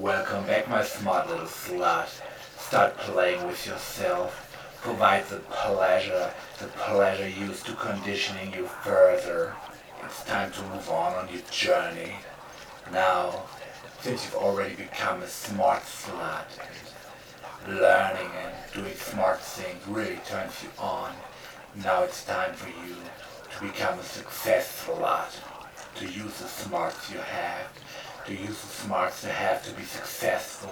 Welcome back, my smart little slut. Start playing with yourself. Provide the pleasure used to conditioning you further. It's time to move on your journey. Now, since you've already become a smart slut, learning and doing smart things really turns you on. Now it's time for you to become a success slut. To use the smarts you have. To use the smarts you have to be successful.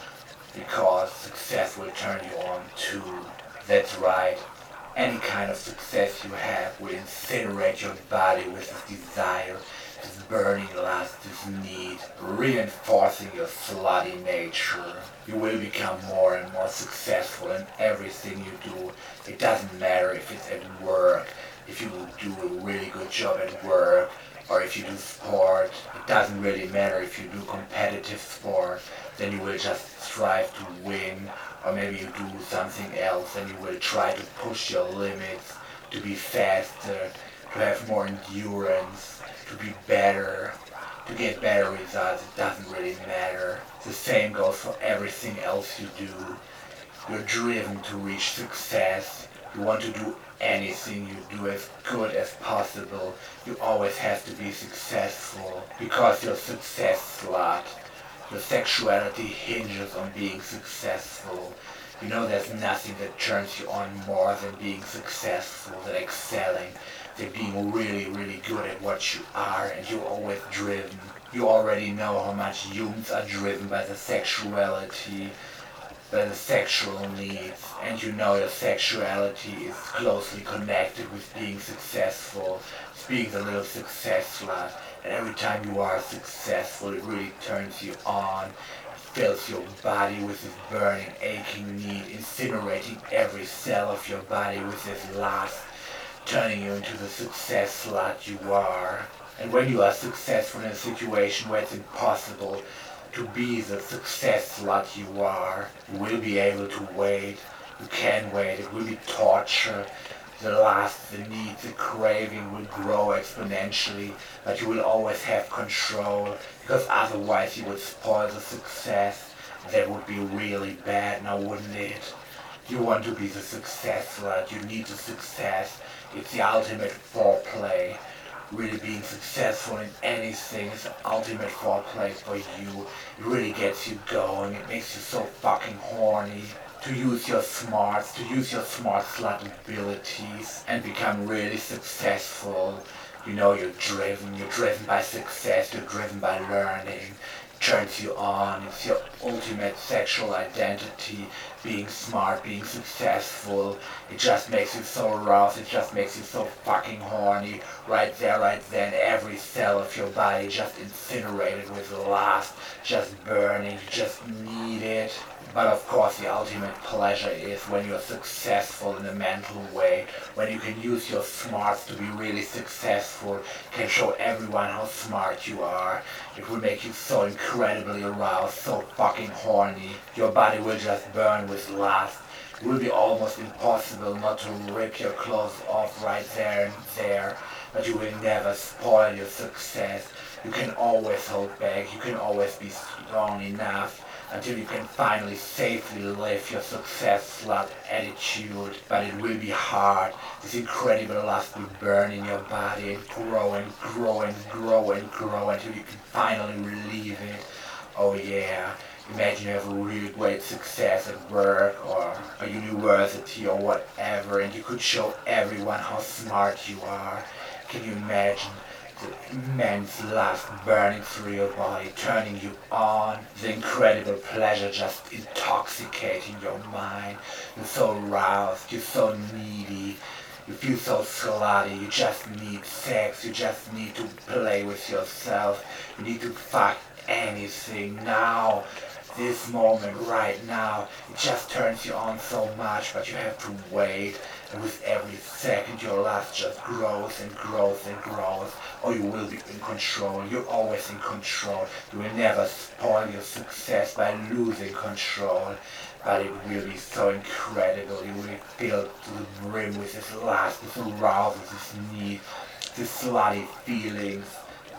Because success will turn you on too. That's right. Any kind of success you have will incinerate your body with this desire, this burning lust, this need, reinforcing your slutty nature. You will become more and more successful in everything you do. It doesn't matter if it's at work, if you will do a really good job at work, or if you do sport. It doesn't really matter if you do competitive sport, then you will just strive to win, or maybe you do something else and you will try to push your limits, to be faster, to have more endurance, to be better, to get better results. It doesn't really matter. The same goes for everything else you do. You're driven to reach success. You want to do anything you do as good as possible. You always have to be successful because you're a success slut. Your sexuality hinges on being successful. You know there's nothing that turns you on more than being successful, than excelling, than being really, really good at what you are, and you're always driven. You already know how much humans are driven by the sexuality, by the sexual needs, and you know your sexuality is closely connected with being successful, being the little success slut. And every time you are successful, it really turns you on, fills your body with this burning, aching need, incinerating every cell of your body with this lust, turning you into the success slut you are. And when you are successful in a situation where it's impossible to be the success slut you are, you will be able to wait. You can wait. It will be torture. The lust, the need, the craving will grow exponentially, but you will always have control, because otherwise you would spoil the success. That would be really bad, now wouldn't it? You want to be the success slut. You need the success. It's the ultimate foreplay. Really being successful in anything is the ultimate foreplay for you. It really gets you going. It makes you so fucking horny. To use your smarts, to use your smart slut abilities and become really successful. You know you're driven by success, you're driven by learning. It turns you on, it's your ultimate sexual identity, being smart, being successful. It just makes you so aroused, it just makes you so fucking horny. Right there, right then, every cell of your body just incinerated with lust, just burning, you just need it. But of course the ultimate pleasure is when you're successful in a mental way, when you can use your smarts to be really successful, can show everyone how smart you are. It will make you so incredibly aroused, so fucking horny. Your body will just burn with lust. It will be almost impossible not to rip your clothes off right there and there, but you will never spoil your success. You can always hold back, you can always be strong enough until you can finally safely live your success slut attitude. But it will be hard. This incredible lust will burn in your body and grow and grow and grow and grow until you can finally relieve it. Oh yeah. Imagine you have a really great success at work or a university or whatever, and you could show everyone how smart you are. Can you imagine the immense lust burning through your body, turning you on, the incredible pleasure just intoxicating your mind? You're so aroused, you're so needy, you feel so slutty, you just need sex, you just need to play with yourself, you need to fuck anything now. This moment right now, it just turns you on so much, but you have to wait, and with every second your lust just grows and grows and grows, or you will be in control. You're always in control. You will never spoil your success by losing control, but it will be so incredible. You will be filled to the brim with this lust, this arousal, this need, these slutty feelings,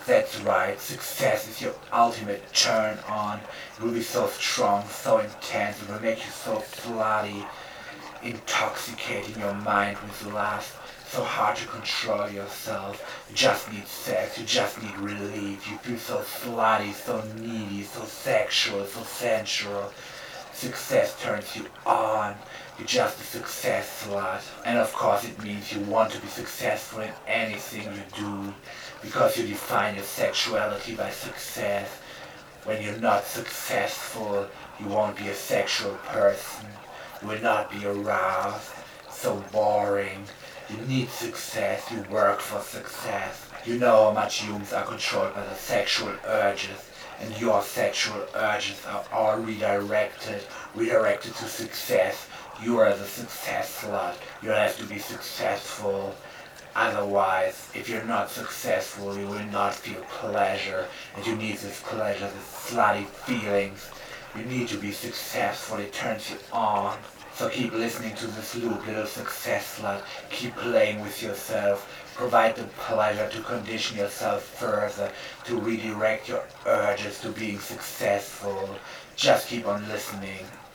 That's right, success is your ultimate turn on. It will be so strong, so intense, it will make you so bloody, intoxicating your mind with lust. So hard to control yourself. You just need sex, you just need relief. You feel so slutty, so needy, so sexual, so sensual. Success turns you on. You're just a success slut. And of course it means you want to be successful in anything you do. Because you define your sexuality by success. When you're not successful, you won't be a sexual person. You will not be aroused. So boring. You need success. You work for success. You know how much humans are controlled by the sexual urges. And your sexual urges are all redirected to success. You are the success slut. You have to be successful. Otherwise, if you're not successful, you will not feel pleasure. And you need this pleasure, this slutty feelings. You need to be successful. It turns you on. So keep listening to this loop, little success slut. Keep playing with yourself. Provide the pleasure to condition yourself further, to redirect your urges to being successful. Just keep on listening.